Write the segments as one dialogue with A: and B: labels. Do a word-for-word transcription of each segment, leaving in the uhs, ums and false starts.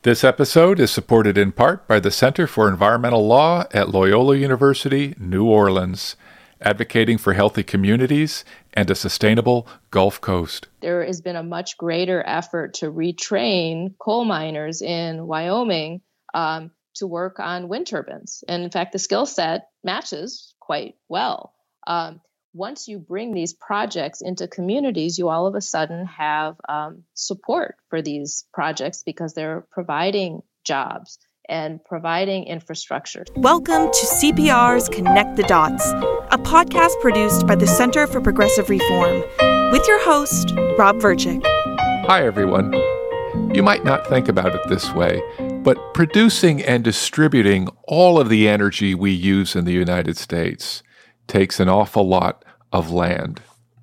A: This episode is supported in part by the Center for Environmental Law at Loyola University, New Orleans, advocating for healthy communities and a sustainable Gulf Coast.
B: There has been a much greater effort to retrain coal miners in Wyoming um, to work on wind turbines. And in fact, the skill set matches quite well. Um, once you bring these projects into communities, you all of a sudden have um, support for these projects because they're providing jobs and providing infrastructure.
C: Welcome to C P R's Connect the Dots, a podcast produced by the Center for Progressive Reform, with your host, Rob Verchick.
A: Hi, everyone. You might not think about it this way, but producing and distributing all of the energy we use in the United States takes an awful lot of land.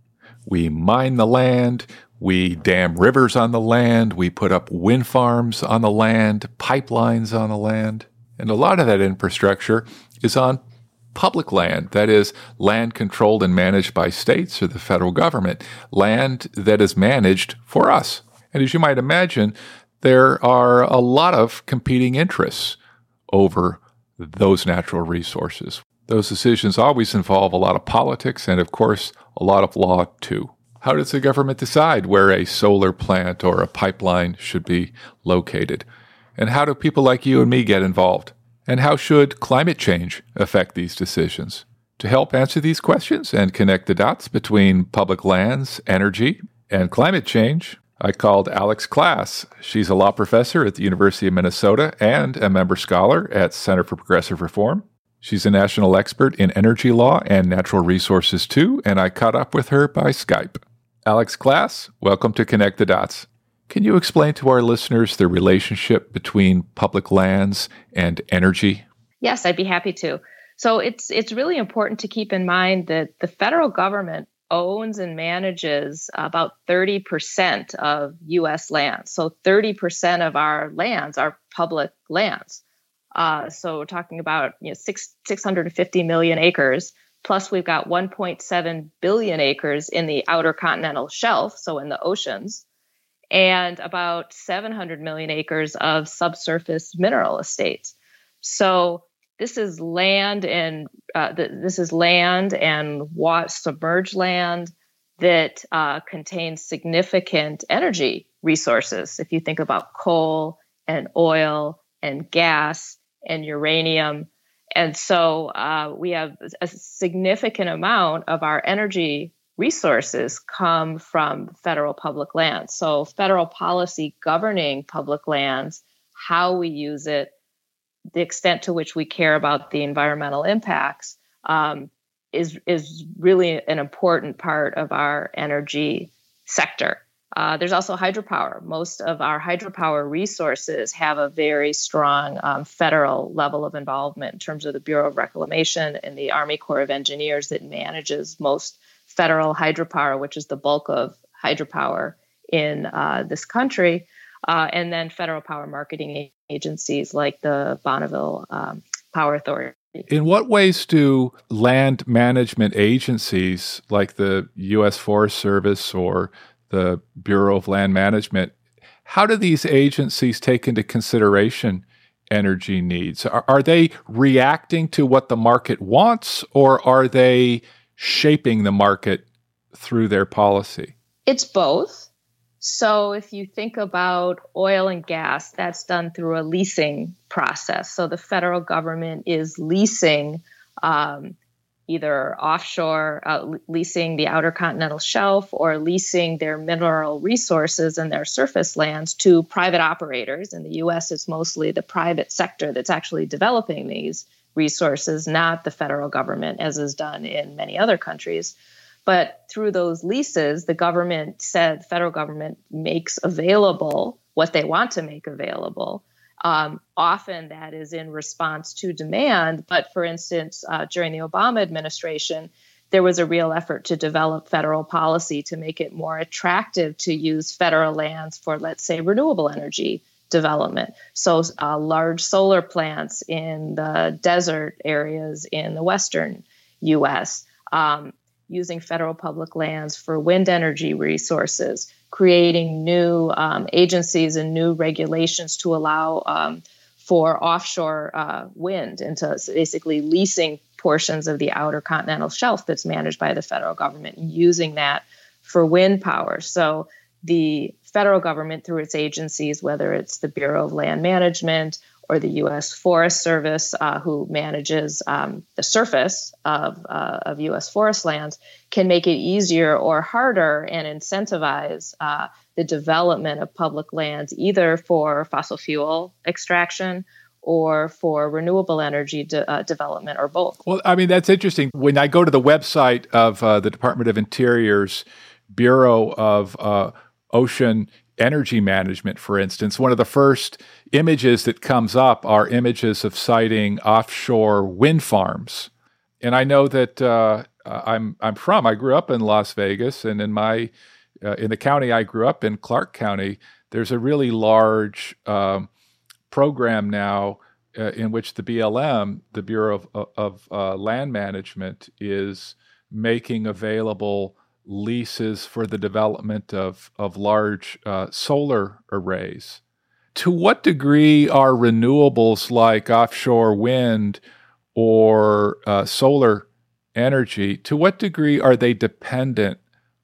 A: We mine the land, we dam rivers on the land, we put up wind farms on the land, pipelines on the land, and a lot of that infrastructure is on public land, that is, land controlled and managed by states or the federal government, land that is managed for us. And as you might imagine, there are a lot of competing interests over those natural resources. Those decisions always involve a lot of politics and, of course, a lot of law, too. How does the government decide where a solar plant or a pipeline should be located? And how do people like you and me get involved? And how should climate change affect these decisions? To help answer these questions and connect the dots between public lands, energy, and climate change, I called Alex Klass. She's a law professor at the University of Minnesota and a member scholar at Center for Progressive Reform. She's a national expert in energy law and natural resources, too, and I caught up with her by Skype. Alex Klass, welcome to Connect the Dots. Can you explain to our listeners the relationship between public lands and energy?
B: Yes, I'd be happy to. So it's it's really important to keep in mind that the federal government owns and manages about thirty percent of U S land. So thirty percent of our lands are public lands. Uh, so we're talking about you know six six hundred fifty million acres. Plus, we've got one point seven billion acres in the outer continental shelf, so in the oceans, and about seven hundred million acres of subsurface mineral estates. So this is land and uh, th- this is land and water, submerged land that uh, contains significant energy resources. If you think about coal and oil and gas and uranium. And so uh, we have a significant amount of our energy resources come from federal public lands. So federal policy governing public lands, how we use it, the extent to which we care about the environmental impacts um, is, is really an important part of our energy sector. Uh, there's also hydropower. Most of our hydropower resources have a very strong um, federal level of involvement in terms of the Bureau of Reclamation and the Army Corps of Engineers that manages most federal hydropower, which is the bulk of hydropower in uh, this country, uh, and then federal power marketing agencies like the Bonneville um, Power Authority.
A: In what ways do land management agencies like the U S Forest Service or the Bureau of Land Management, how do these agencies take into consideration energy needs? Are, are they reacting to what the market wants, or are they shaping the market through their policy?
B: It's both. So if you think about oil and gas, that's done through a leasing process. So the federal government is leasing um, either offshore, uh, leasing the outer continental shelf, or leasing their mineral resources and their surface lands to private operators. In the U S, it's mostly the private sector that's actually developing these resources, not the federal government, as is done in many other countries. But through those leases, the government said, the federal government makes available what they want to make available. Um, often that is in response to demand. But for instance, uh, during the Obama administration, there was a real effort to develop federal policy to make it more attractive to use federal lands for, let's say, renewable energy development. So uh, large solar plants in the desert areas in the western U S, um, using federal public lands for wind energy resources, creating new um, agencies and new regulations to allow um, for offshore uh, wind, and to basically leasing portions of the outer continental shelf that's managed by the federal government and using that for wind power. So the federal government, through its agencies, whether it's the Bureau of Land Management or the U S Forest Service, uh, who manages um, the surface of, uh, of U S forest lands, can make it easier or harder and incentivize uh, the development of public lands, either for fossil fuel extraction or for renewable energy de- uh, development, or both.
A: Well, I mean, that's interesting. When I go to the website of uh, the Department of Interior's Bureau of uh, Ocean Energy Management, for instance, one of the first images that comes up are images of siting offshore wind farms. And I know that uh, I'm I'm from, I grew up in Las Vegas, and in my uh, in the county I grew up in, Clark County, there's a really large um, program now uh, in which the B L M, the Bureau of, of uh, Land Management, is making available leases for the development of, of large uh, solar arrays. To what degree are renewables like offshore wind or uh, solar energy, to what degree are they dependent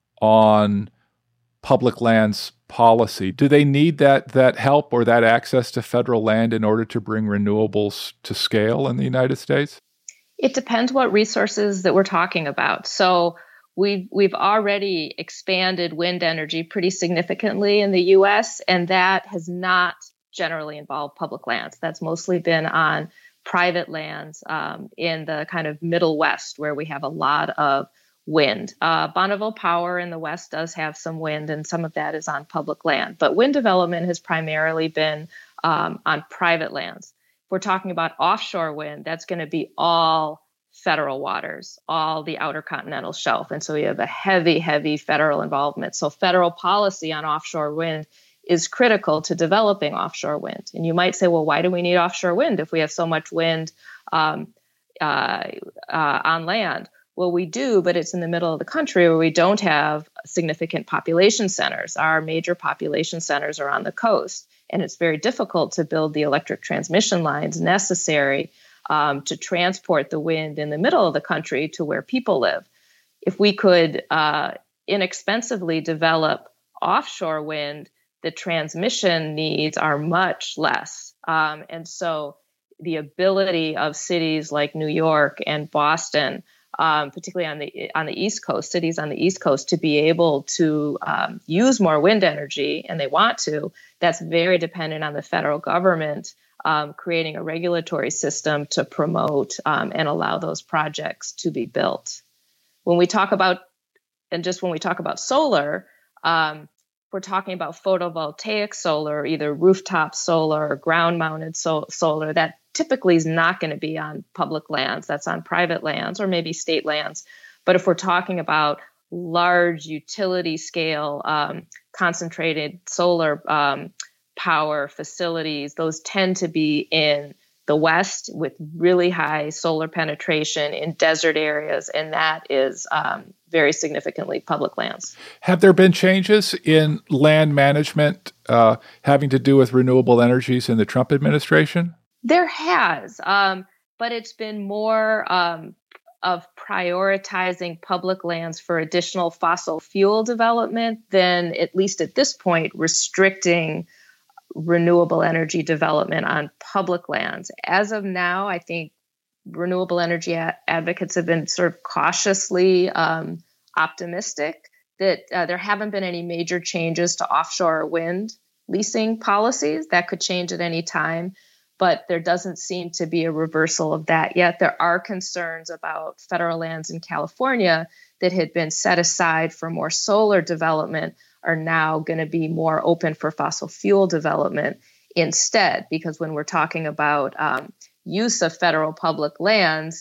A: on public lands policy? Do they need that that help or that access to federal land in order to bring renewables to scale in the United States?
B: It depends what resources that we're talking about. So We've we've already expanded wind energy pretty significantly in the U S, and that has not generally involved public lands. That's mostly been on private lands um, in the kind of Middle West, where we have a lot of wind. Uh, Bonneville Power in the West does have some wind, and some of that is on public land. But wind development has primarily been um, on private lands. If we're talking about offshore wind, that's going to be all federal waters, all the outer continental shelf. And so we have a heavy, heavy federal involvement. So federal policy on offshore wind is critical to developing offshore wind. And you might say, well, why do we need offshore wind if we have so much wind um, uh, uh, on land? Well, we do, but it's in the middle of the country where we don't have significant population centers. Our major population centers are on the coast, and it's very difficult to build the electric transmission lines necessary Um, to transport the wind in the middle of the country to where people live. If we could uh, inexpensively develop offshore wind, the transmission needs are much less. Um, and so the ability of cities like New York and Boston, um, particularly on the on the East Coast, cities on the East Coast, to be able to um, use more wind energy, and they want to, that's very dependent on the federal government Um, creating a regulatory system to promote um, and allow those projects to be built. When we talk about, and just when we talk about solar, um, we're talking about photovoltaic solar, either rooftop solar or ground-mounted so- solar. That typically is not going to be on public lands. That's on private lands or maybe state lands. But if we're talking about large utility scale um, concentrated solar um, power facilities, those tend to be in the West with really high solar penetration in desert areas, and that is um, very significantly public lands.
A: Have there been changes in land management uh, having to do with renewable energies in the Trump administration?
B: There has, um, but it's been more um, of prioritizing public lands for additional fossil fuel development than, at least at this point, restricting renewable energy development on public lands. As of now, I think renewable energy a- advocates have been sort of cautiously um, optimistic that uh, there haven't been any major changes to offshore wind leasing policies. That could change at any time, but there doesn't seem to be a reversal of that yet. There are concerns about federal lands in California that had been set aside for more solar development are now going to be more open for fossil fuel development instead, because when we're talking about um, use of federal public lands,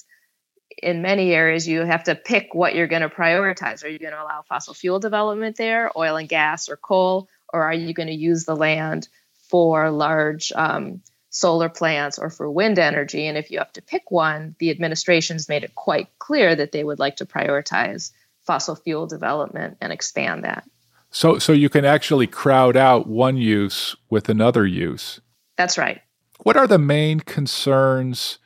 B: in many areas you have to pick what you're going to prioritize. Are you going to allow fossil fuel development there, oil and gas or coal, or are you going to use the land for large um, solar plants or for wind energy? And if you have to pick one, the administration's made it quite clear that they would like to prioritize fossil fuel development and expand that.
A: So, so you can actually crowd out one use with another use.
B: That's right.
A: What are the main concerns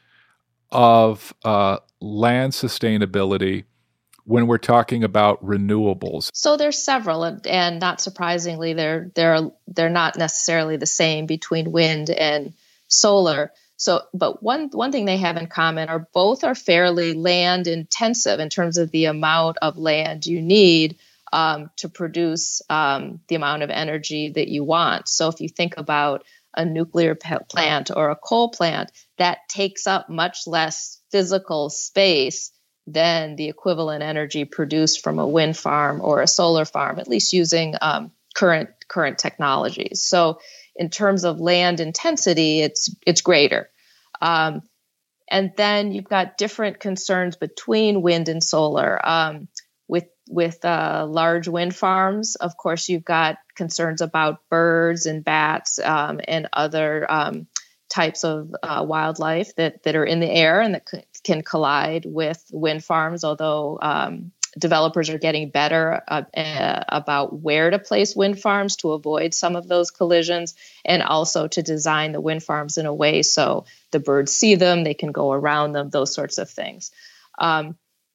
A: of uh, land sustainability when we're talking about renewables?
B: So there's several, and, and not surprisingly, they're they're they're not necessarily the same between wind and solar. So, but one one thing they have in common are both are fairly land intensive in terms of the amount of land you need um, to produce um, the amount of energy that you want. So if you think about a nuclear plant or a coal plant, that takes up much less physical space than the equivalent energy produced from a wind farm or a solar farm, at least using um, current current technologies. So in terms of land intensity, it's it's greater. Um, and then you've got different concerns between wind and solar. Um, with with uh, large wind farms, of course, you've got concerns about birds and bats um, and other um, types of uh, wildlife that, that are in the air and that c- can collide with wind farms, although um, developers are getting better uh, uh, about where to place wind farms to avoid some of those collisions, and also to design the wind farms in a way so the birds see them, they can go around them, those sorts of things. Um,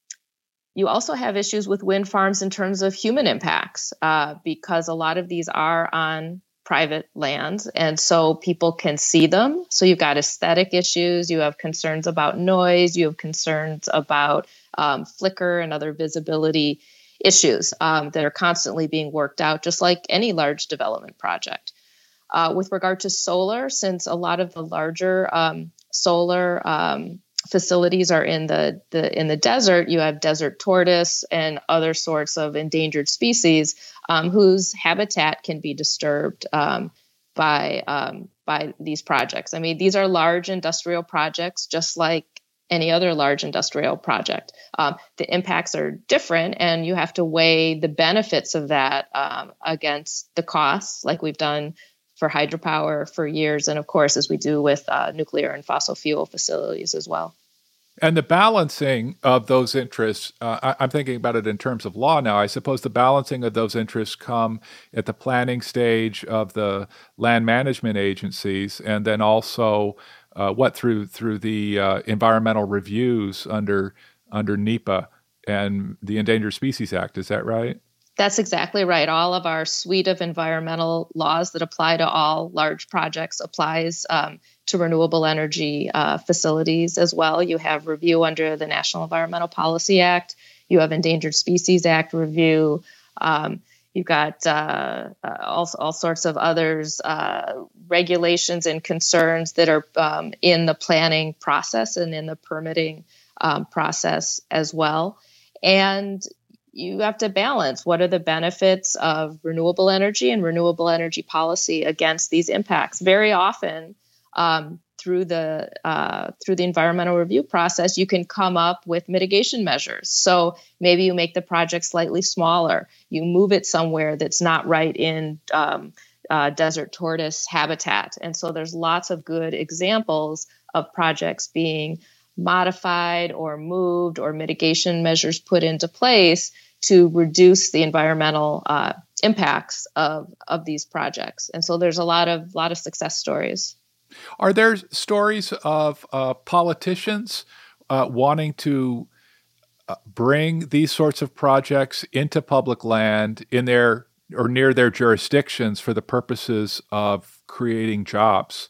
B: You also have issues with wind farms in terms of human impacts, uh, because a lot of these are on private lands, and so people can see them. So you've got aesthetic issues, you have concerns about noise, you have concerns about um, flicker and other visibility issues um, that are constantly being worked out, just like any large development project. Uh, with regard to solar, since a lot of the larger um, solar um, facilities are in the, the in the desert, you have desert tortoise and other sorts of endangered species um, whose habitat can be disturbed um, by um, by these projects. I mean, these are large industrial projects, just like any other large industrial project. Um, the impacts are different, and you have to weigh the benefits of that um, against the costs, like we've done for hydropower for years, and of course, as we do with uh, nuclear and fossil fuel facilities as well.
A: And the balancing of those interests, uh, I, I'm thinking about it in terms of law now. I suppose the balancing of those interests come at the planning stage of the land management agencies, and then also uh, what through through the uh, environmental reviews under under NEPA and the Endangered Species Act. Is that right?
B: That's exactly right. All of our suite of environmental laws that apply to all large projects applies um, to renewable energy uh, facilities as well. You have review under the National Environmental Policy Act. You have Endangered Species Act review. Um, you've got uh, uh, all, all sorts of others, uh, regulations and concerns that are um, in the planning process and in the permitting um, process as well. And you have to balance what are the benefits of renewable energy and renewable energy policy against these impacts. Very often, um, through the uh, through the environmental review process, you can come up with mitigation measures. So maybe you make the project slightly smaller. You move it somewhere that's not right in um, uh, desert tortoise habitat. And so there's lots of good examples of projects being modified or moved or mitigation measures put into place to reduce the environmental uh, impacts of, of these projects. And so there's a lot of lot of success stories.
A: Are there stories of uh, politicians uh, wanting to uh, bring these sorts of projects into public land in their or near their jurisdictions for the purposes of creating jobs?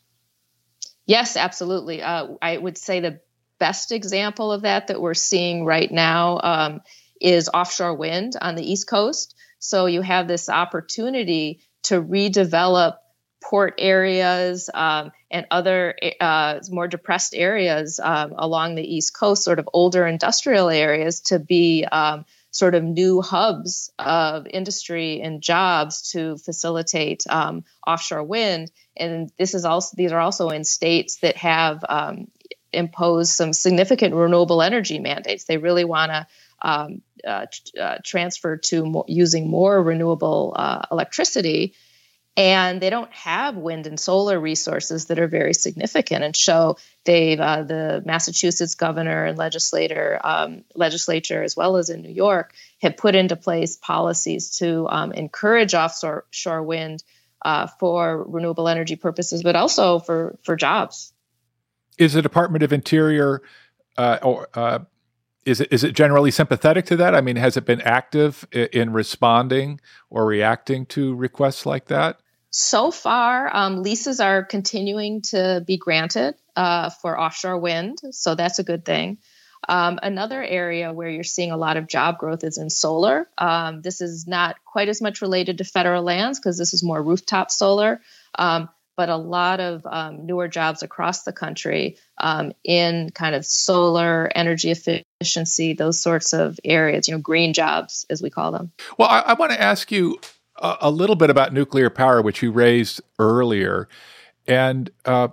B: Yes, absolutely. Uh, I would say the best example of that that we're seeing right now um, is offshore wind on the East Coast. So you have this opportunity to redevelop port areas um, and other uh, more depressed areas um, along the East Coast, sort of older industrial areas, to be um, sort of new hubs of industry and jobs to facilitate um, offshore wind. And this is also these are also in states that have um, imposed some significant renewable energy mandates. They really want to um, uh, uh, transfer to mo- using more renewable uh, electricity. And they don't have wind and solar resources that are very significant. And so they've, uh, the Massachusetts governor and legislator, um, legislature, as well as in New York, have put into place policies to um, encourage offshore shore wind uh, for renewable energy purposes, but also for, for jobs.
A: Is the Department of Interior, uh, or uh, is it is it generally sympathetic to that? I mean, has it been active in, in responding or reacting to requests like that?
B: So far, um, leases are continuing to be granted uh, for offshore wind, so that's a good thing. Um, another area where you're seeing a lot of job growth is in solar. Um, this is not quite as much related to federal lands because this is more rooftop solar, um, but a lot of um, newer jobs across the country um, in kind of solar, energy efficiency, those sorts of areas, you know, green jobs, as we call them.
A: Well, I, I want to ask you a, a little bit about nuclear power, which you raised earlier. And, uh,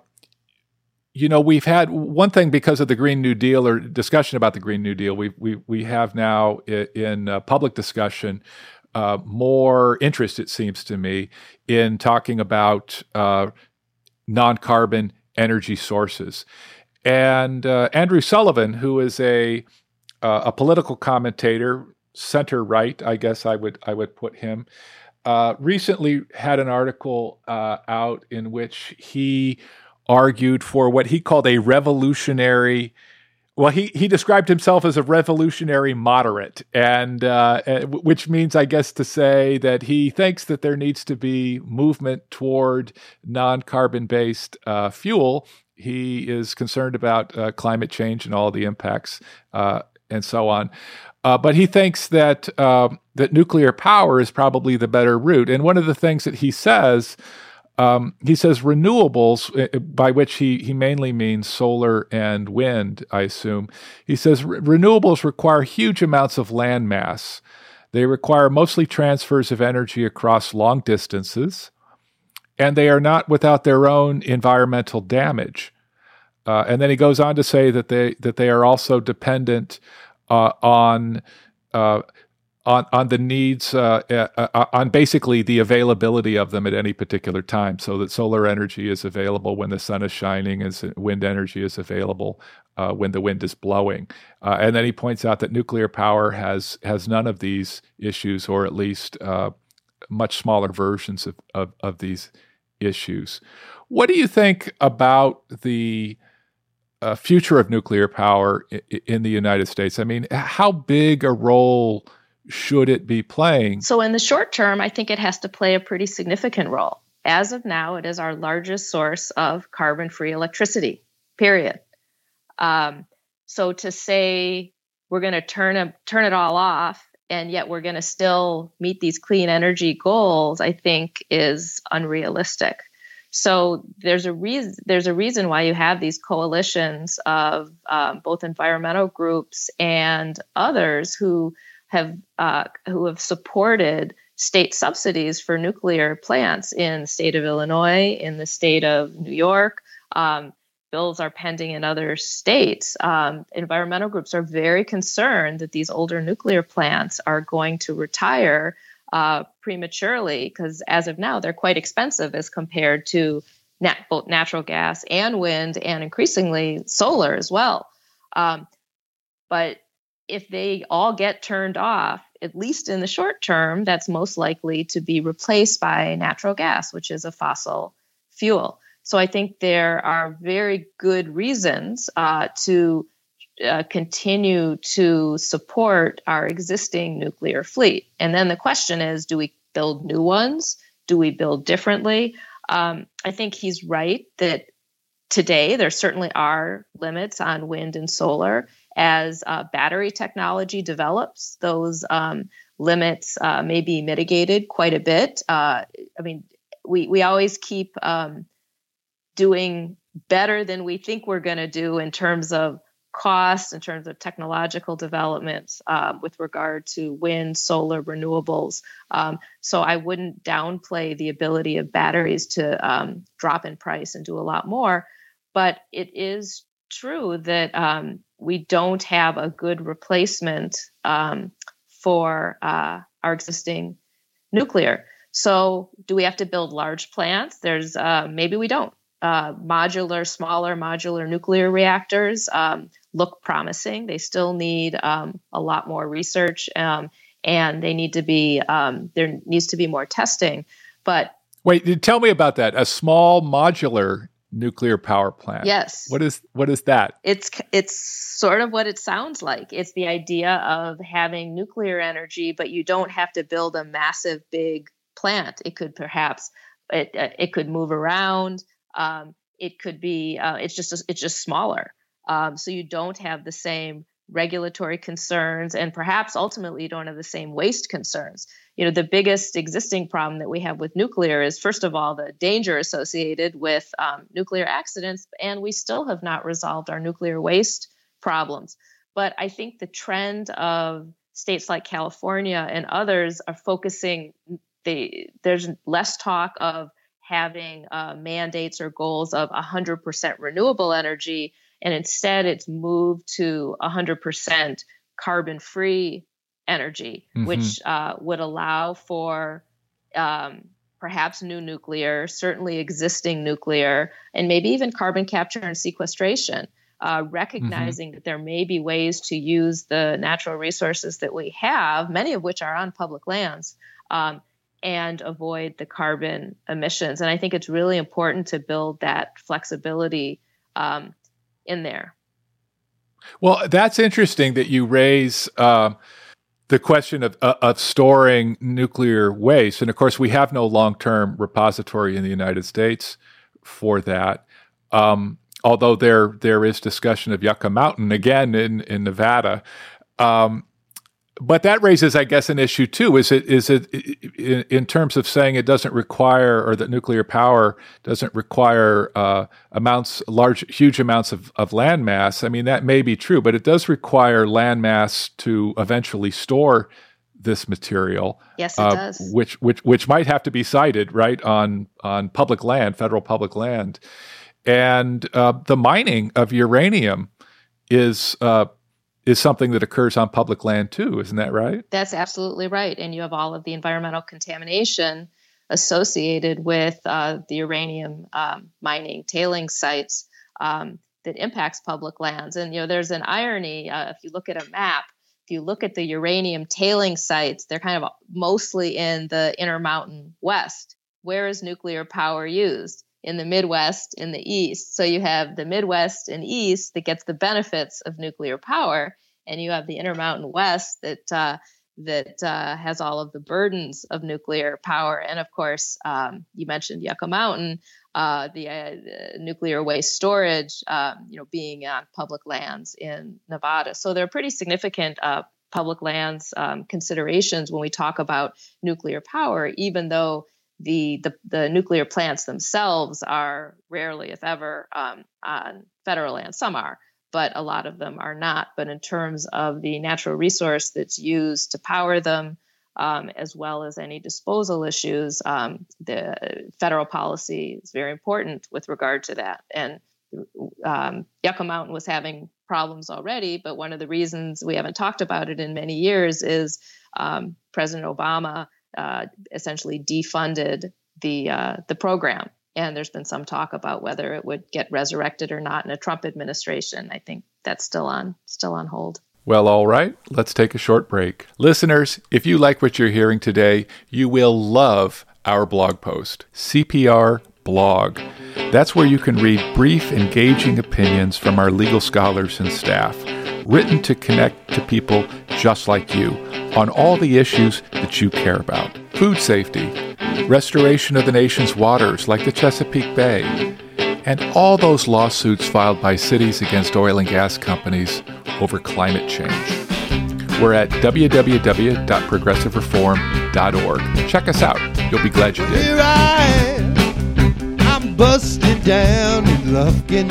A: you know, we've had one thing because of the Green New Deal or discussion about the Green New Deal, we we we have now in, in uh, public discussion uh, more interest, it seems to me, in talking about uh, non-carbon energy sources. And uh, Andrew Sullivan, who is a uh, a political commentator, center right, I guess I would I would put him, uh, recently had an article uh, out in which he argued for what he called a revolutionary. Well, he he described himself as a revolutionary moderate, and uh, which means, I guess, to say that he thinks that there needs to be movement toward non-carbon based uh, fuel. He is concerned about uh, climate change and all the impacts uh, and so on. Uh, but he thinks that uh, that nuclear power is probably the better route. And one of the things that he says, um, he says renewables, by which he, he mainly means solar and wind, I assume. He says re- renewables require huge amounts of land mass. They require mostly transfers of energy across long distances, and they are not without their own environmental damage. Uh, and then he goes on to say that they that they are also dependent uh, on uh, on on the needs uh, uh, on basically the availability of them at any particular time. So that solar energy is available when the sun is shining, as wind energy is available uh, when the wind is blowing. Uh, and then he points out that nuclear power has has none of these issues, or at least uh, much smaller versions of, of of these issues. What do you think about the uh, future of nuclear power in, in the United States? I mean, how big a role should it be playing?
B: So in the short term, I think it has to play a pretty significant role. As of now, it is our largest source of carbon-free electricity, period. Um, so to say we're going to turn a, turn it all off, and yet we're going to still meet these clean energy goals, I think is unrealistic. So there's a reason there's a reason why you have these coalitions of um, both environmental groups and others who have uh, who have supported state subsidies for nuclear plants in the state of Illinois, in the state of New York. Um, bills are pending in other states. Um, environmental groups are very concerned that these older nuclear plants are going to retire uh, prematurely, because as of now, they're quite expensive as compared to nat- both natural gas and wind, and increasingly solar as well. Um, but if they all get turned off, at least in the short term, that's most likely to be replaced by natural gas, which is a fossil fuel. So I think there are very good reasons uh, to uh, continue to support our existing nuclear fleet. And then the question is, do we build new ones? Do we build differently? Um, I think he's right that today there certainly are limits on wind and solar. As uh, battery technology develops, those um, limits uh, may be mitigated quite a bit. Uh, I mean, we we always keep um, doing better than we think we're going to do in terms of cost, in terms of technological developments uh, with regard to wind, solar, renewables. Um, so I wouldn't downplay the ability of batteries to um, drop in price and do a lot more. But it is true that um, we don't have a good replacement um, for uh, our existing nuclear. So do we have to build large plants? There's uh, maybe we don't. Uh, modular, smaller modular nuclear reactors um, look promising. They still need um, a lot more research, um, and they need to be um, there needs to be more testing. But
A: wait, tell me about that. A small modular nuclear power plant.
B: Yes.
A: What is what is that?
B: It's it's sort of what it sounds like. It's the idea of having nuclear energy, but you don't have to build a massive, big plant. It could perhaps it it could move around. Um, it could be, uh, it's just, it's just smaller. Um, so you don't have the same regulatory concerns, and perhaps ultimately you don't have the same waste concerns. You know, the biggest existing problem that we have with nuclear is, first of all, the danger associated with um, nuclear accidents, and we still have not resolved our nuclear waste problems. But I think the trend of states like California and others are focusing, they, there's less talk of having uh, mandates or goals of one hundred percent renewable energy, and instead it's moved to one hundred percent carbon-free energy, mm-hmm. which uh, would allow for um, perhaps new nuclear, certainly existing nuclear, and maybe even carbon capture and sequestration, uh, recognizing mm-hmm. that there may be ways to use the natural resources that we have, many of which are on public lands, um, and avoid the carbon emissions. And I think it's really important to build that flexibility um, in there.
A: Well, that's interesting that you raise uh, the question of, uh, of storing nuclear waste. And of course, we have no long-term repository in the United States for that. Um, although there there is discussion of Yucca Mountain, again, in, in Nevada. Um, But that raises, I guess, an issue too. Is it is it in, in terms of saying it doesn't require, or that nuclear power doesn't require uh, amounts, large, huge amounts of, of land mass? I mean, that may be true, but it does require land mass to eventually store this material.
B: Yes, it
A: uh,
B: does.
A: Which which which might have to be sited right on on public land, federal public land, and uh, the mining of uranium is. Uh, is something that occurs on public land too, isn't that right?
B: That's absolutely right. And you have all of the environmental contamination associated with uh, the uranium um, mining tailing sites um, that impacts public lands. And, you know, there's an irony. Uh, if you look at a map, if you look at the uranium tailing sites, they're kind of mostly in the Intermountain West. Where is nuclear power used? In the Midwest, in the East. So you have the Midwest and East that gets the benefits of nuclear power, and you have the Intermountain West that uh, that uh, has all of the burdens of nuclear power. And of course, um, you mentioned Yucca Mountain, uh, the, uh, the nuclear waste storage, um, you know, being on public lands in Nevada. So there are pretty significant uh, public lands um, considerations when we talk about nuclear power, even though The, the the nuclear plants themselves are rarely, if ever, um, on federal land. Some are, but a lot of them are not. But in terms of the natural resource that's used to power them, um, as well as any disposal issues, um, the federal policy is very important with regard to that. And um, Yucca Mountain was having problems already, but one of the reasons we haven't talked about it in many years is um, President Obama Uh, essentially defunded the uh, the program, and there's been some talk about whether it would get resurrected or not in a Trump administration. I think that's still on still on hold.
A: Well, all right, let's take a short break. Listeners, if you like what you're hearing today, you will love our blog post, C P R Blog. That's where you can read brief, engaging opinions from our legal scholars and staff, written to connect to people just like you on all the issues that you care about. Food safety, restoration of the nation's waters like the Chesapeake Bay, and all those lawsuits filed by cities against oil and gas companies over climate change. We're at w w w dot progressive reform dot org. Check us out. You'll be glad you did.
D: Here I am, I'm busted down in Lufkin,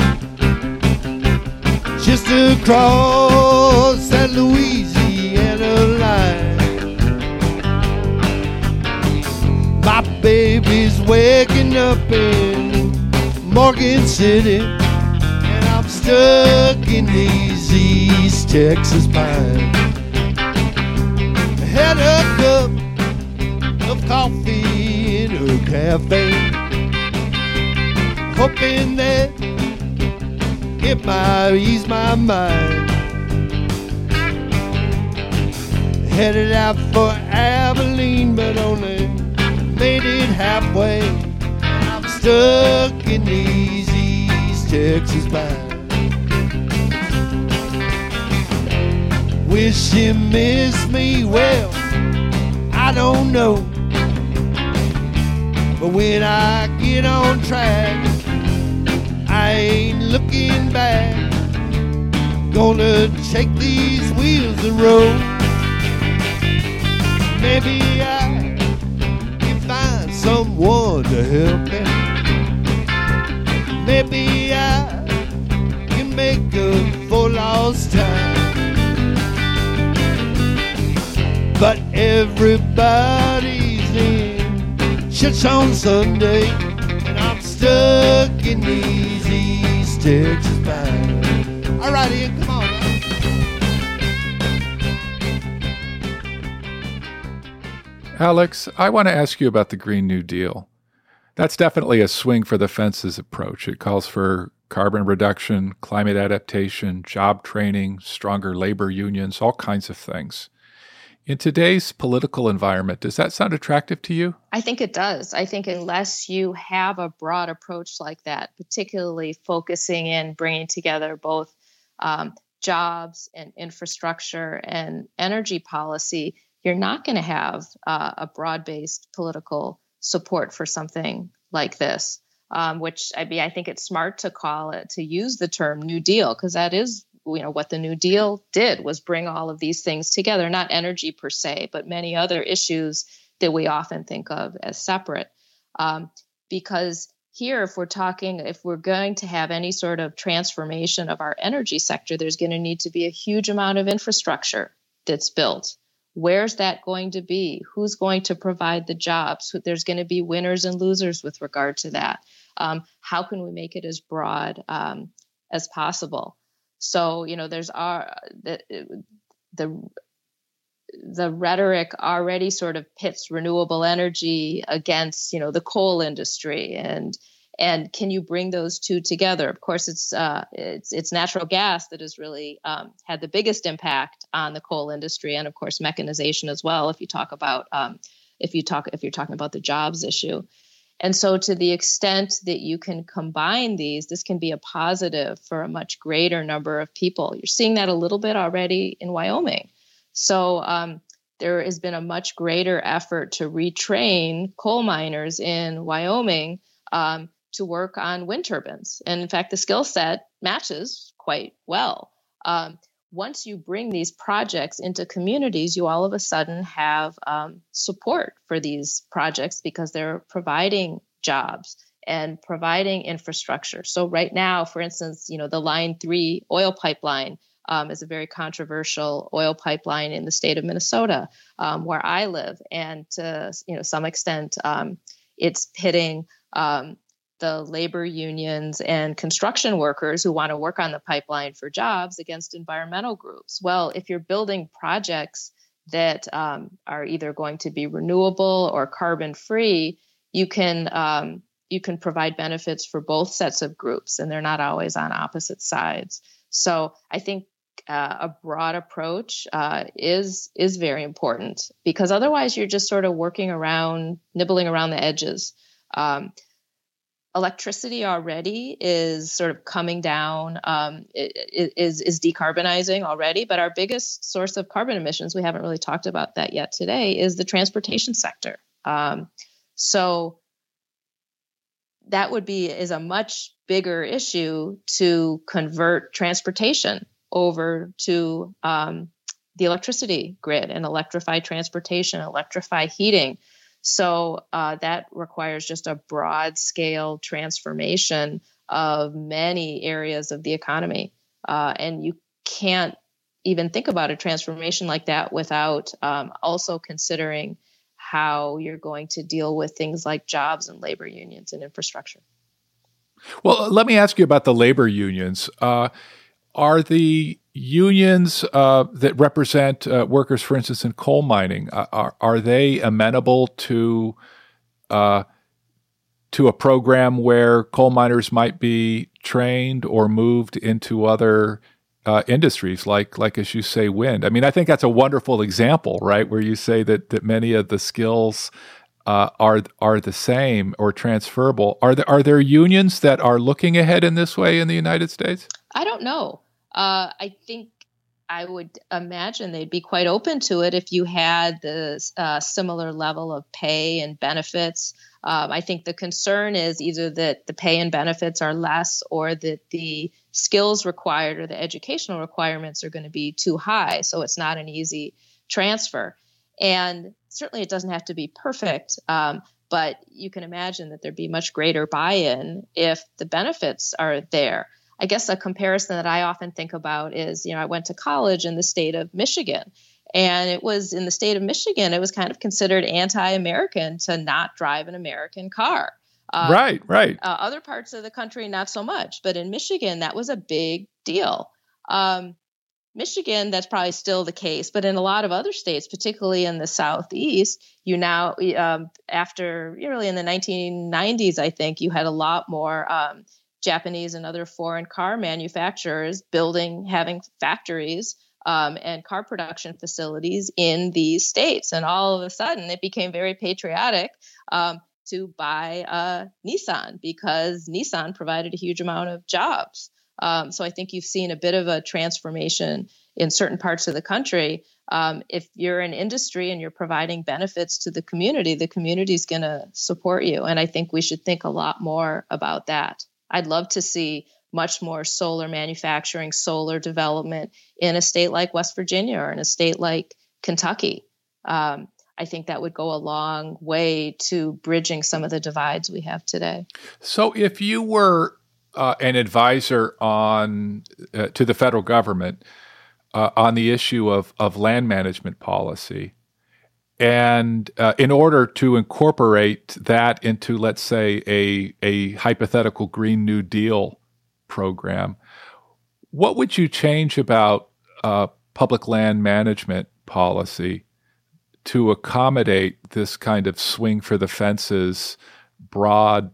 D: just across that Louisiana line. My baby's waking up in Morgan City, and I'm stuck in these East Texas pines. Had a cup of coffee cafe, hoping that it might ease my mind. Headed out for Abilene, but only made it halfway. I'm stuck in these East Texas pines. Wish you missed me, well, I don't know. But when I get on track, I ain't looking back. Gonna take these wheels and roll. Maybe I can find someone to help me. Maybe I can make up for lost time. But everybody's in church on Sunday, and I'm stuck in these East Texas pines. All right, Ian, come on.
A: Alex, I want to ask you about the Green New Deal. That's definitely a swing for the fences approach. It calls for carbon reduction, climate adaptation, job training, stronger labor unions, all kinds of things. In today's political environment, does that sound attractive to you?
B: I think it does. I think unless you have a broad approach like that, particularly focusing in bringing together both um, jobs and infrastructure and energy policy, you're not going to have uh, a broad-based political support for something like this, um, which I mean, I think it's smart to call it, to use the term New Deal, because that is, you know, what the New Deal did, was bring all of these things together, not energy per se, but many other issues that we often think of as separate. Um, because here, if we're talking, if we're going to have any sort of transformation of our energy sector, there's going to need to be a huge amount of infrastructure that's built. Where's that going to be? Who's going to provide the jobs? There's going to be winners and losers with regard to that. Um, how can we make it as broad um, as possible? So, you know, there's our, the, the the rhetoric already sort of pits renewable energy against, you know, the coal industry, and and can you bring those two together? Of course, it's uh, it's it's natural gas that has really um, had the biggest impact on the coal industry, and of course mechanization as well. If you talk about um, if you talk if you're talking about the jobs issue. And so to the extent that you can combine these, this can be a positive for a much greater number of people. You're seeing that a little bit already in Wyoming. So um, there has been a much greater effort to retrain coal miners in Wyoming um, to work on wind turbines. And in fact, the skill set matches quite well. Um, Once you bring these projects into communities, you all of a sudden have um, support for these projects because they're providing jobs and providing infrastructure. So right now, for instance, you know, the Line three oil pipeline um, is a very controversial oil pipeline in the state of Minnesota, um, where I live. And to, you know, some extent, um, it's pitting um, the labor unions and construction workers who want to work on the pipeline for jobs against environmental groups. Well, if you're building projects that um, are either going to be renewable or carbon free, you can um, you can provide benefits for both sets of groups, and they're not always on opposite sides. So I think uh, a broad approach uh, is is very important, because otherwise you're just sort of working around, nibbling around the edges. Um, Electricity already is sort of coming down, um, is, is decarbonizing already, but our biggest source of carbon emissions, we haven't really talked about that yet today, is the transportation sector. Um, so that would be, is a much bigger issue to convert transportation over to um, the electricity grid and electrify transportation, electrify heating. So uh, that requires just a broad scale transformation of many areas of the economy. Uh, and you can't even think about a transformation like that without um, also considering how you're going to deal with things like jobs and labor unions and infrastructure.
A: Well, let me ask you about the labor unions. Uh, are the unions uh, that represent uh, workers, for instance, in coal mining, uh, are, are they amenable to uh, to a program where coal miners might be trained or moved into other uh, industries, like, like as you say, wind. I mean, I think that's a wonderful example, right, where you say that that many of the skills uh, are are the same or transferable. Are there are there unions that are looking ahead in this way in the United States?
B: I don't know. Uh, I think I would imagine they'd be quite open to it if you had the uh, similar level of pay and benefits. Um, I think the concern is either that the pay and benefits are less or that the skills required or the educational requirements are going to be too high. So it's not an easy transfer. And certainly it doesn't have to be perfect, um, but you can imagine that there'd be much greater buy-in if the benefits are there. I guess a comparison that I often think about is, you know, I went to college in the state of Michigan. And it was in the state of Michigan, it was kind of considered anti-American to not drive an American car. Uh,
A: right, right.
B: Uh, other parts of the country, not so much. But in Michigan, that was a big deal. Um, Michigan, that's probably still the case. But in a lot of other states, particularly in the Southeast, you now, um, after really in the nineteen nineties, I think, you had a lot more um, Japanese and other foreign car manufacturers building, having factories Um, and car production facilities in these states. And all of a sudden, it became very patriotic um, to buy a Nissan because Nissan provided a huge amount of jobs. Um, so I think you've seen a bit of a transformation in certain parts of the country. Um, if you're in industry and you're providing benefits to the community, the community is going to support you. And I think we should think a lot more about that. I'd love to see much more solar manufacturing, solar development in a state like West Virginia or in a state like Kentucky. Um, I think that would go a long way to bridging some of the divides we have today.
A: So if you were uh, an advisor on uh, to the federal government uh, on the issue of, of land management policy, and uh, in order to incorporate that into, let's say, a, a hypothetical Green New Deal program, what would you change about uh, public land management policy to accommodate this kind of swing for the fences, broad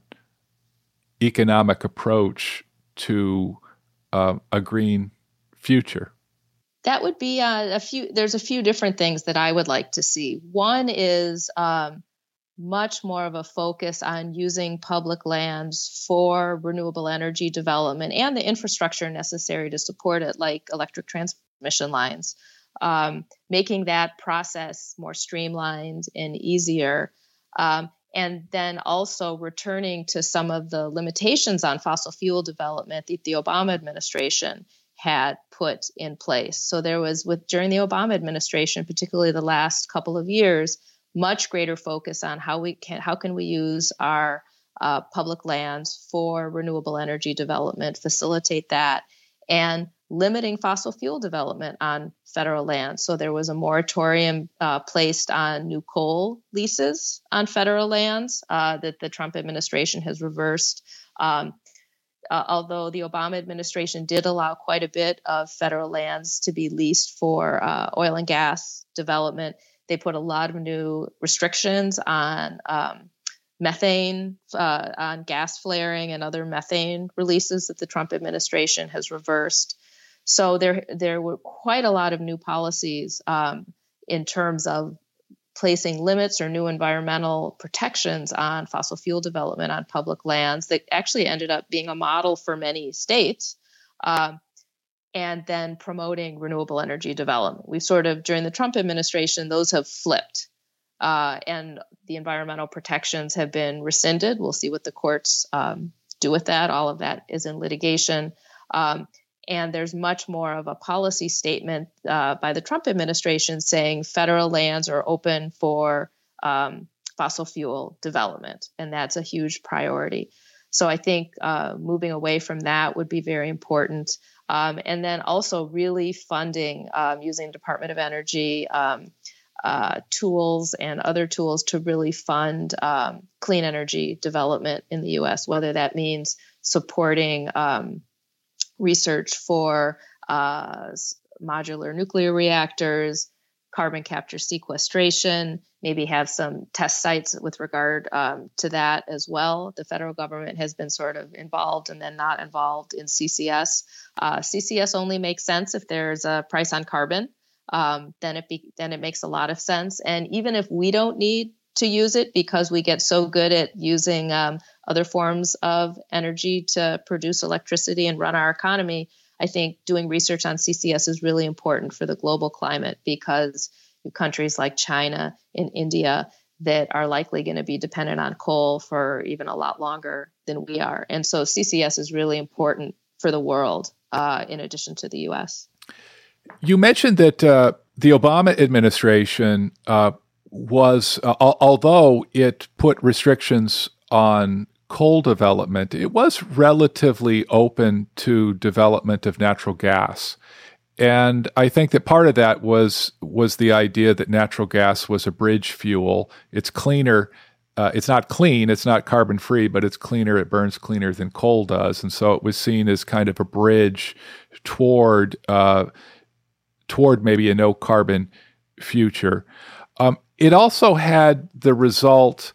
A: economic approach to uh, a green future?
B: That would be uh, a few, there's a few different things that I would like to see. One is um, much more of a focus on using public lands for renewable energy development and the infrastructure necessary to support it, like electric transmission lines, um, making that process more streamlined and easier. Um, and then also returning to some of the limitations on fossil fuel development that the Obama administration had put in place. So there was, with during the Obama administration, particularly the last couple of years, much greater focus on how we can how can we use our uh, public lands for renewable energy development, facilitate that, and limiting fossil fuel development on federal land. So there was a moratorium uh, placed on new coal leases on federal lands uh, that the Trump administration has reversed. Um, uh, although the Obama administration did allow quite a bit of federal lands to be leased for uh, oil and gas development, they put a lot of new restrictions on um, methane, uh, on gas flaring and other methane releases that the Trump administration has reversed. So there, there were quite a lot of new policies um, in terms of placing limits or new environmental protections on fossil fuel development on public lands that actually ended up being a model for many states. Um, and then promoting renewable energy development. We've sort of, during the Trump administration, those have flipped. Uh, and the environmental protections have been rescinded. We'll see what the courts um, do with that. All of that is in litigation. Um, and there's much more of a policy statement uh, by the Trump administration saying federal lands are open for um, fossil fuel development. And that's a huge priority. So I think uh, moving away from that would be very important. Um, and then also really funding um, using Department of Energy um, uh, tools and other tools to really fund um, clean energy development in the U S, whether that means supporting um, research for uh, modular nuclear reactors, carbon capture sequestration, maybe have some test sites with regard um, to that as well. The federal government has been sort of involved and then not involved in C C S. Uh, C C S only makes sense if there's a price on carbon. Um, then it be, then it makes a lot of sense. And even if we don't need to use it because we get so good at using um, other forms of energy to produce electricity and run our economy, I think doing research on C C S is really important for the global climate, because countries like China and India that are likely going to be dependent on coal for even a lot longer than we are. And so C C S is really important for the world, uh, in addition to the U S.
A: You mentioned that uh, the Obama administration uh, was, uh, although it put restrictions on coal development, it was relatively open to development of natural gas. And I think that part of that was was the idea that natural gas was a bridge fuel. It's cleaner. Uh, it's not clean. It's not carbon free, but it's cleaner. It burns cleaner than coal does. And so it was seen as kind of a bridge toward uh, toward maybe a no carbon future. Um, it also had the result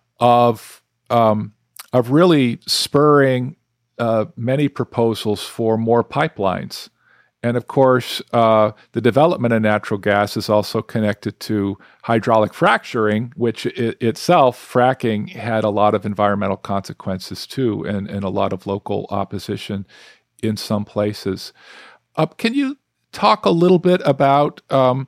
A: of um, of really spurring uh, many proposals for more pipelines. And of course, uh, the development of natural gas is also connected to hydraulic fracturing, which it, itself, fracking, had a lot of environmental consequences too, and, and a lot of local opposition in some places. Uh, can you talk a little bit about um,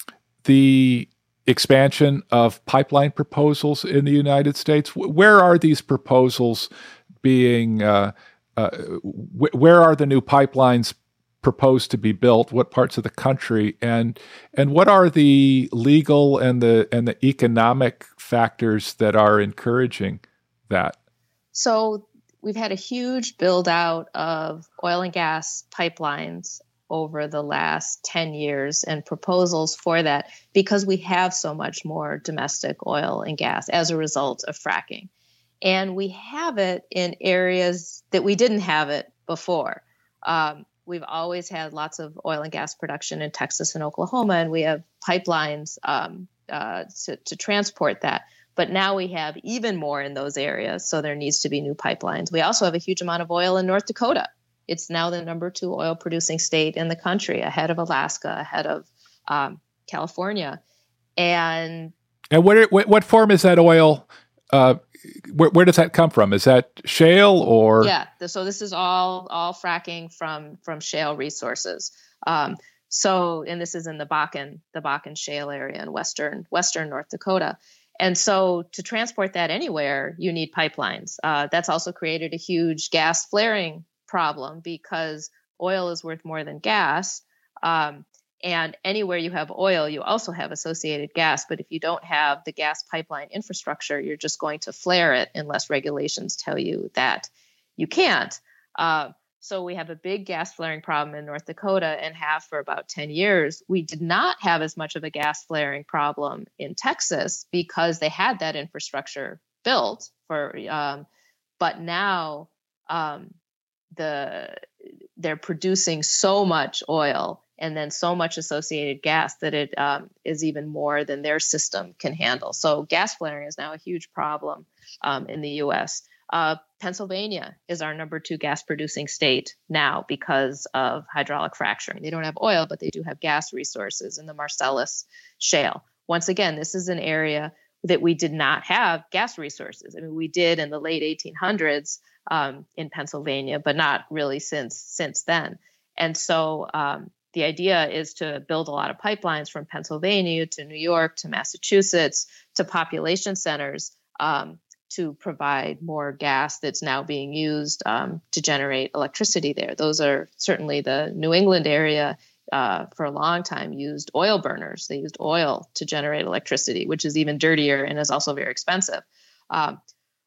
A: the expansion of pipeline proposals in the United States? Where are these proposals being, uh, uh, wh- where are the new pipelines proposed to be built? What parts of the country, and and what are the legal and the and the economic factors that are encouraging that?
B: So we've had a huge build out of oil and gas pipelines over the last ten years, and proposals for that, because we have so much more domestic oil and gas as a result of fracking. And we have it in areas that we didn't have it before. Um, we've always had lots of oil and gas production in Texas and Oklahoma, and we have pipelines um, uh, to, to transport that. But now we have even more in those areas, so there needs to be new pipelines. We also have a huge amount of oil in North Dakota. It's now the number two oil-producing state in the country, ahead of Alaska, ahead of um, California. And
A: and what, what what form is that oil? Uh, where, where does that come from? Is that shale or?
B: Yeah, so this is all all fracking from from shale resources. Um, so, and this is in the Bakken, the Bakken Shale area in western western North Dakota. And so to transport that anywhere, you need pipelines. Uh, that's also created a huge gas flaring problem, because oil is worth more than gas. Um, and anywhere you have oil, you also have associated gas. But if you don't have the gas pipeline infrastructure, you're just going to flare it unless regulations tell you that you can't. Uh, so we have a big gas flaring problem in North Dakota, and have for about ten years. We did not have as much of a gas flaring problem in Texas because they had that infrastructure built for, um, but now um, the they're producing so much oil and then so much associated gas that it um, is even more than their system can handle. So gas flaring is now a huge problem um, in the U S. Uh, Pennsylvania is our number two gas producing state now because of hydraulic fracturing. They don't have oil, but they do have gas resources in the Marcellus Shale. Once again, this is an area that we did not have gas resources. I mean, we did in the late eighteen hundreds um, in Pennsylvania, but not really since since then. And so um, the idea is to build a lot of pipelines from Pennsylvania to New York to Massachusetts to population centers um, to provide more gas that's now being used um, to generate electricity there. Those are certainly the New England area. Uh, for a long time used oil burners. They used oil to generate electricity, which is even dirtier and is also very expensive. Um,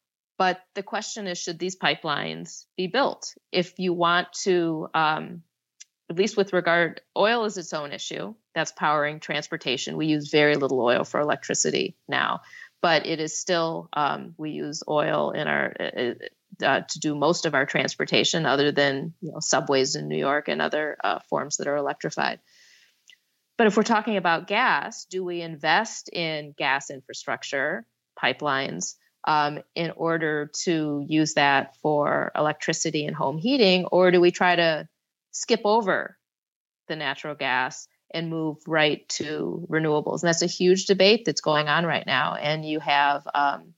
B: but the question is, should these pipelines be built? If you want to, um, at least with regard, oil is its own issue. That's powering transportation. We use very little oil for electricity now, but it is still, um, we use oil in our uh, Uh, to do most of our transportation, other than you know subways in New York and other uh, forms that are electrified. But if we're talking about gas, do we invest in gas infrastructure, pipelines, um, in order to use that for electricity and home heating, or do we try to skip over the natural gas and move right to renewables? And that's a huge debate that's going on right now. And you have um,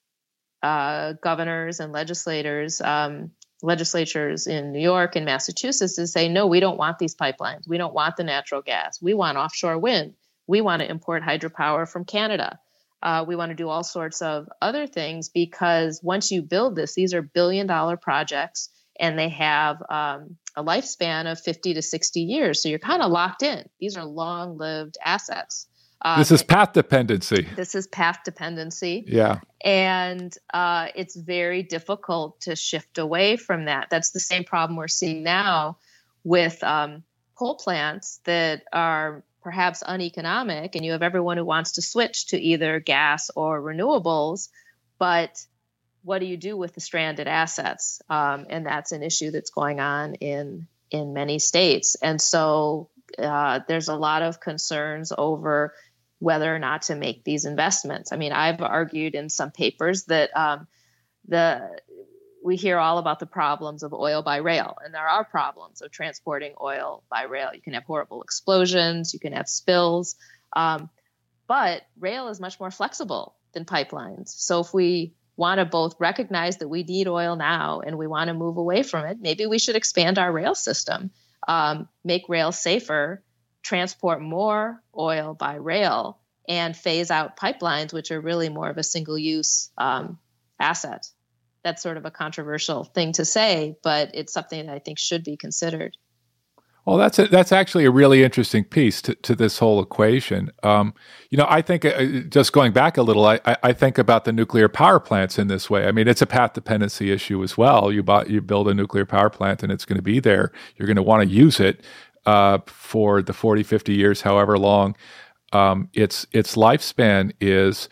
B: uh, governors and legislators, um, legislatures in New York and Massachusetts that say, no, we don't want these pipelines. We don't want the natural gas. We want offshore wind. We want to import hydropower from Canada. Uh, we want to do all sorts of other things, because once you build this, these are billion dollar projects, and they have um, a lifespan of fifty to sixty years. So you're kind of locked in. These are long lived assets. Um,
A: this is path dependency.
B: This is path dependency.
A: Yeah.
B: And uh, it's very difficult to shift away from that. That's the same problem we're seeing now with um, coal plants that are perhaps uneconomic, and you have everyone who wants to switch to either gas or renewables. But what do you do with the stranded assets? Um, and that's an issue that's going on in in many states. And so uh, there's a lot of concerns over whether or not to make these investments. I mean, I've argued in some papers that um, the we hear all about the problems of oil by rail, and there are problems of transporting oil by rail. You can have horrible explosions, you can have spills, um, but rail is much more flexible than pipelines. So if we want to both recognize that we need oil now and we want to move away from it, maybe we should expand our rail system, um, make rail safer, transport more oil by rail, and phase out pipelines, which are really more of a single-use um, asset. That's sort of a controversial thing to say, but it's something that I think should be considered.
A: Well, that's a, that's actually a really interesting piece to, to this whole equation. Um, you know, I think uh, just going back a little, I, I think about the nuclear power plants in this way. I mean, it's a path dependency issue as well. You bought, you build a nuclear power plant, and it's going to be there. You're going to want to use it uh, for the forty, fifty years, however long um, its its lifespan is.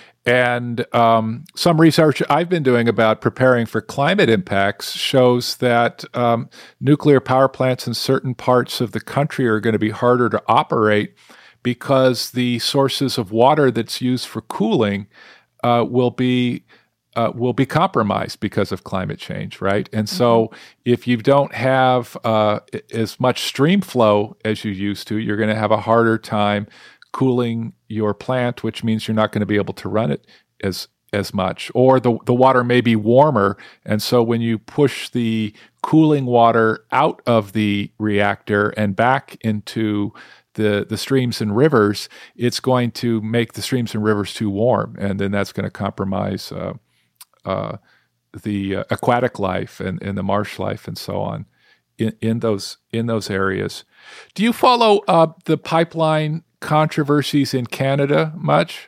A: And um, some research I've been doing about preparing for climate impacts shows that um, nuclear power plants in certain parts of the country are going to be harder to operate because the sources of water that's used for cooling uh, will be uh, will be compromised because of climate change, right? And so mm-hmm. if you don't have uh, as much stream flow as you used to, you're going to have a harder time cooling your plant, which means you're not going to be able to run it as as much. Or the the water may be warmer, and so when you push the cooling water out of the reactor and back into the the streams and rivers, it's going to make the streams and rivers too warm, and then that's going to compromise uh, uh, the uh, aquatic life and, and the marsh life and so on in, in those in those areas. Do you follow uh, the pipeline controversies in Canada much?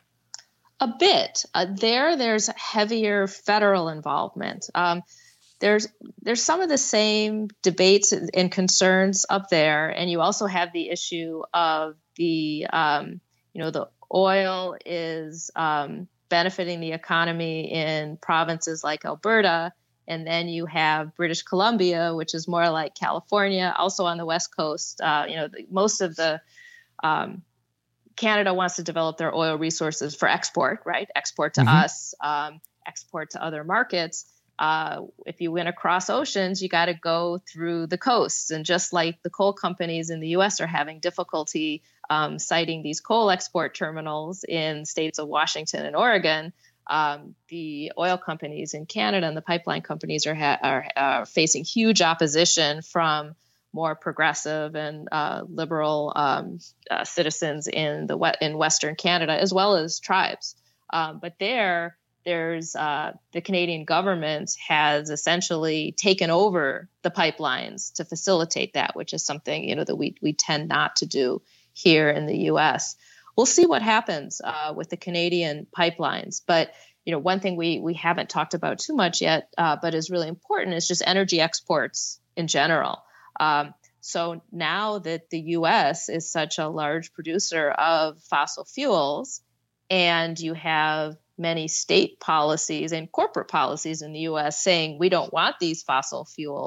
B: A bit. Uh, there, there's heavier federal involvement. Um, there's there's some of the same debates and concerns up there, and you also have the issue of the um, you know the oil is um, benefiting the economy in provinces like Alberta, and then you have British Columbia, which is more like California, also on the West Coast. Uh, you know, the, most of the um, Canada wants to develop their oil resources for export, right? Export to mm-hmm. us, um, export to other markets. Uh, if you went across oceans, you got to go through the coasts. And just like the coal companies in the U S are having difficulty um, siting these coal export terminals in states of Washington and Oregon, um, the oil companies in Canada and the pipeline companies are, ha- are, are facing huge opposition from more progressive and uh, liberal um, uh, citizens in the we- in Western Canada, as well as tribes. Um, but there, there's uh, the Canadian government has essentially taken over the pipelines to facilitate that, which is something you know that we we tend not to do here in the U S. We'll see what happens uh, with the Canadian pipelines, but you know one thing we we haven't talked about too much yet, uh, but is really important, is just energy exports in general. Um, so now that the U S is such a large producer of fossil fuels, and you have many state policies and corporate policies in the U S saying we don't want these fossil fuels,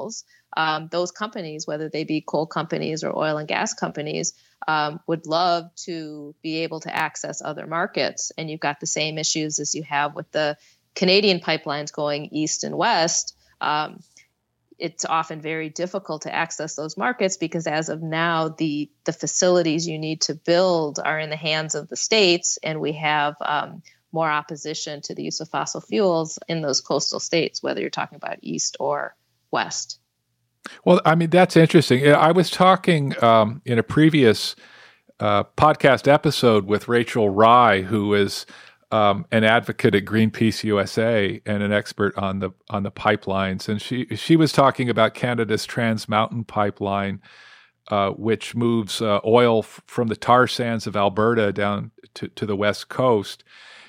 B: um, those companies, whether they be coal companies or oil and gas companies, um, would love to be able to access other markets. And you've got the same issues as you have with the Canadian pipelines going east and west. Um, it's often very difficult to access those markets because as of now, the the facilities you need to build are in the hands of the states, and we have um, more opposition to the use of fossil fuels in those coastal states, whether you're talking about east or west.
A: Well, I mean, that's interesting. I was talking um, in a previous uh, podcast episode with Rachel Rye, who is Um, an advocate at Greenpeace U S A and an expert on the on the pipelines, and she she was talking about Canada's Trans Mountain Pipeline, uh, which moves uh, oil f- from the tar sands of Alberta down to, to the west coast.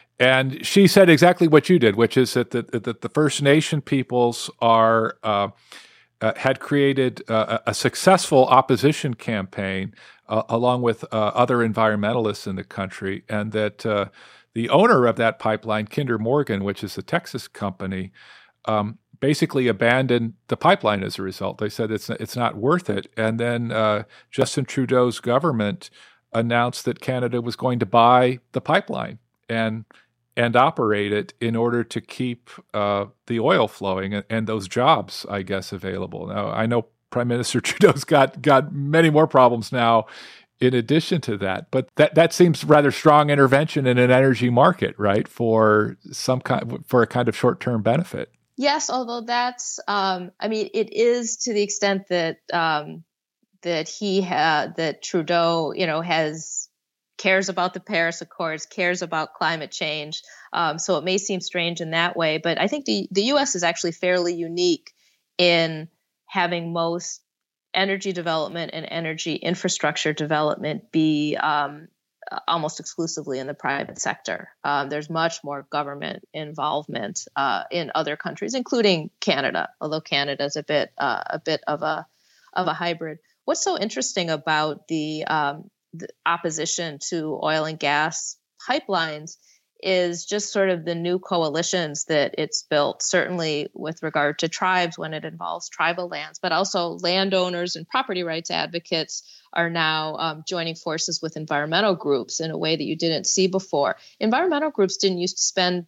A: And she said exactly what you did, which is that the, that the First Nation peoples are uh, uh, had created uh, a successful opposition campaign uh, along with uh, other environmentalists in the country, and that. Uh, The owner of that pipeline, Kinder Morgan, which is a Texas company, um, basically abandoned the pipeline as a result. They said it's it's not worth it. And then uh, Justin Trudeau's government announced that Canada was going to buy the pipeline and and operate it in order to keep uh, the oil flowing and, and those jobs, I guess, available. Now, I know Prime Minister Trudeau's got got many more problems now in addition to that, but that, that seems rather strong intervention in an energy market, right? For some kind, for a kind of short-term benefit.
B: Yes, although that's, um, I mean, it is to the extent that um, that he had, that Trudeau, you know, has cares about the Paris Accords, cares about climate change. Um, so it may seem strange in that way, but I think the the U S is actually fairly unique in having most energy development and energy infrastructure development be um, almost exclusively in the private sector. Um, there's much more government involvement uh, in other countries, including Canada, although Canada is a bit uh, a bit of a of a hybrid. What's so interesting about the, um, the opposition to oil and gas pipelines is just sort of the new coalitions that it's built, certainly with regard to tribes when it involves tribal lands, but also landowners and property rights advocates are now um, joining forces with environmental groups in a way that you didn't see before. Environmental groups didn't used to spend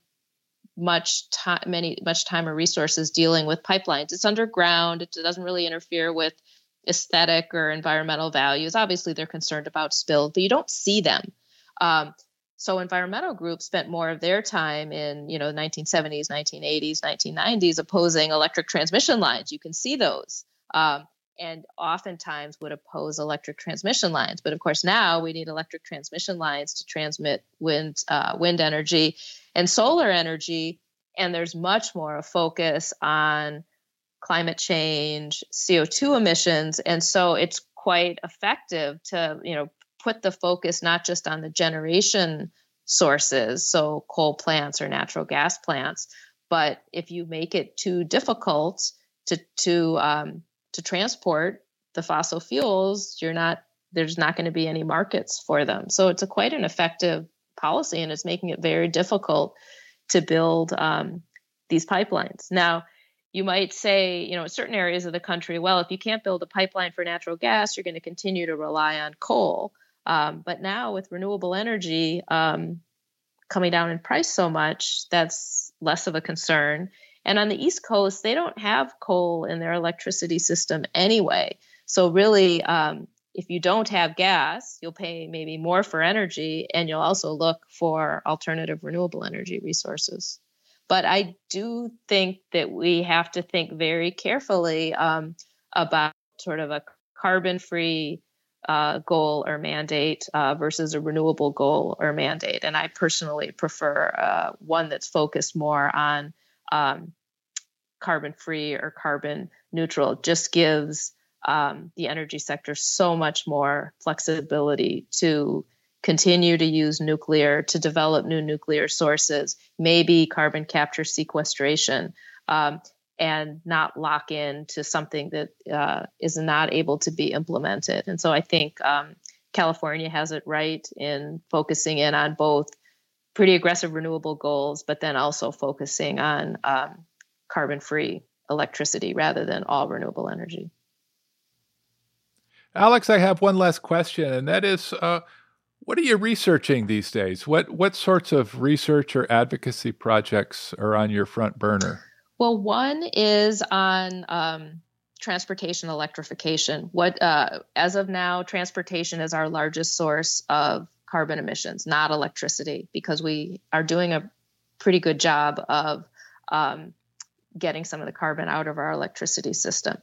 B: much time, many much time or resources dealing with pipelines. It's underground. It doesn't really interfere with aesthetic or environmental values. Obviously, they're concerned about spills, but you don't see them. Um, So environmental groups spent more of their time in, you know, nineteen seventies, nineteen eighties, nineteen nineties opposing electric transmission lines. You can see those, um, and oftentimes would oppose electric transmission lines. But of course, now we need electric transmission lines to transmit wind, uh, wind energy and solar energy. And there's much more a focus on climate change, C O two emissions. And so it's quite effective to, you know, put the focus not just on the generation sources, so coal plants or natural gas plants, but if you make it too difficult to to um, to transport the fossil fuels, you're not there's not going to be any markets for them. So it's a quite an effective policy, and it's making it very difficult to build um, these pipelines. Now, you might say, you know, in certain areas of the country, well, if you can't build a pipeline for natural gas, you're going to continue to rely on coal. Um, but now with renewable energy um, coming down in price so much, that's less of a concern. And on the East Coast, they don't have coal in their electricity system anyway. So really, um, if you don't have gas, you'll pay maybe more for energy, and you'll also look for alternative renewable energy resources. But I do think that we have to think very carefully um, about sort of a carbon-free Uh, goal or mandate uh, versus a renewable goal or mandate. And I personally prefer uh, one that's focused more on um, carbon-free or carbon neutral. It just gives um, the energy sector so much more flexibility to continue to use nuclear, to develop new nuclear sources, maybe carbon capture sequestration, um, and not lock in to something that uh, is not able to be implemented. And so I think um, California has it right in focusing in on both pretty aggressive renewable goals, but then also focusing on um, carbon-free electricity rather than all renewable energy.
A: Alex, I have one last question, and that is, uh, what are you researching these days? What what sorts of research or advocacy projects are on your front burner?
B: Well, one is on um, transportation electrification. What uh, as of now, transportation is our largest source of carbon emissions, not electricity, because we are doing a pretty good job of um, getting some of the carbon out of our electricity system.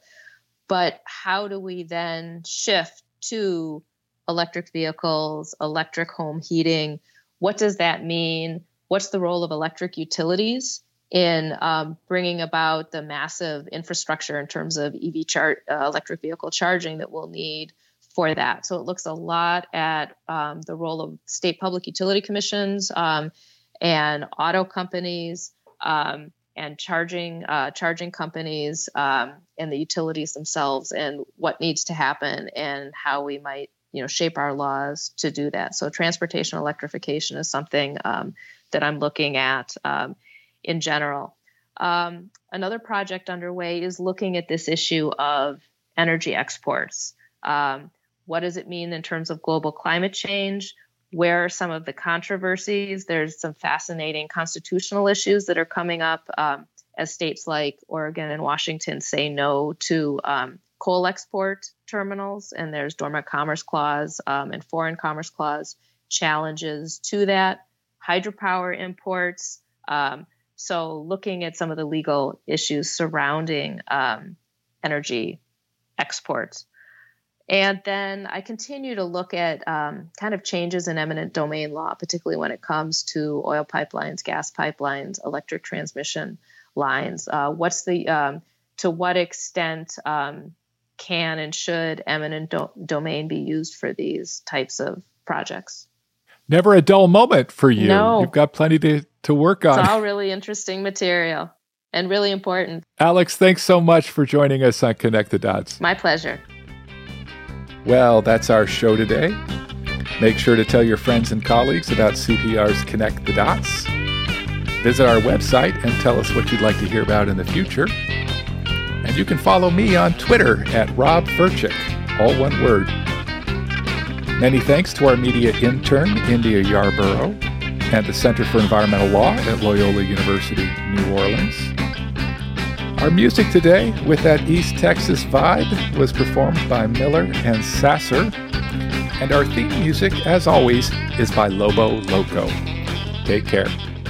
B: But how do we then shift to electric vehicles, electric home heating? What does that mean? What's the role of electric utilities in um, bringing about the massive infrastructure in terms of E V char- uh, electric vehicle charging that we'll need for that? So it looks a lot at um, the role of state public utility commissions um, and auto companies um, and charging uh, charging companies um, and the utilities themselves, and what needs to happen and how we might, you know, shape our laws to do that. So transportation electrification is something um, that I'm looking at um, in general. Um, another project underway is looking at this issue of energy exports. Um, what does it mean in terms of global climate change? Where are some of the controversies? There's some fascinating constitutional issues that are coming up um, as states like Oregon and Washington say no to um, coal export terminals, and there's dormant commerce clause um, and foreign commerce clause challenges to that. Hydropower imports. Um, so looking at some of the legal issues surrounding um, energy exports. And then I continue to look at um, kind of changes in eminent domain law, particularly when it comes to oil pipelines, gas pipelines, electric transmission lines. Uh, what's the um, to what extent um, can and should eminent do- domain be used for these types of projects?
A: Never a dull moment for you.
B: No.
A: You've got plenty to, to work on.
B: It's all really interesting material and really important.
A: Alex, thanks so much for joining us on Connect the Dots.
B: My pleasure.
A: Well, that's our show today. Make sure to tell your friends and colleagues about C P R's Connect the Dots. Visit our website and tell us what you'd like to hear about in the future. And you can follow me on Twitter at Rob Verchick, all one word. Many thanks to our media intern, India Yarborough, and the Center for Environmental Law at Loyola University, New Orleans. Our music today, with that East Texas vibe, was performed by Miller and Sasser. And our theme music, as always, is by Lobo Loco. Take care.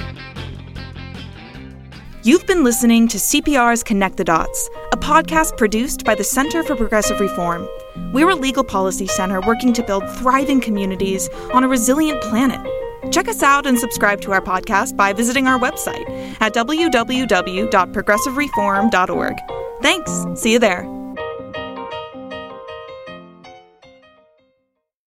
C: You've been listening to C P R's Connect the Dots, a podcast produced by the Center for Progressive Reform. We're a legal policy center working to build thriving communities on a resilient planet. Check us out and subscribe to our podcast by visiting our website at w w w dot progressive reform dot org. Thanks. See you there.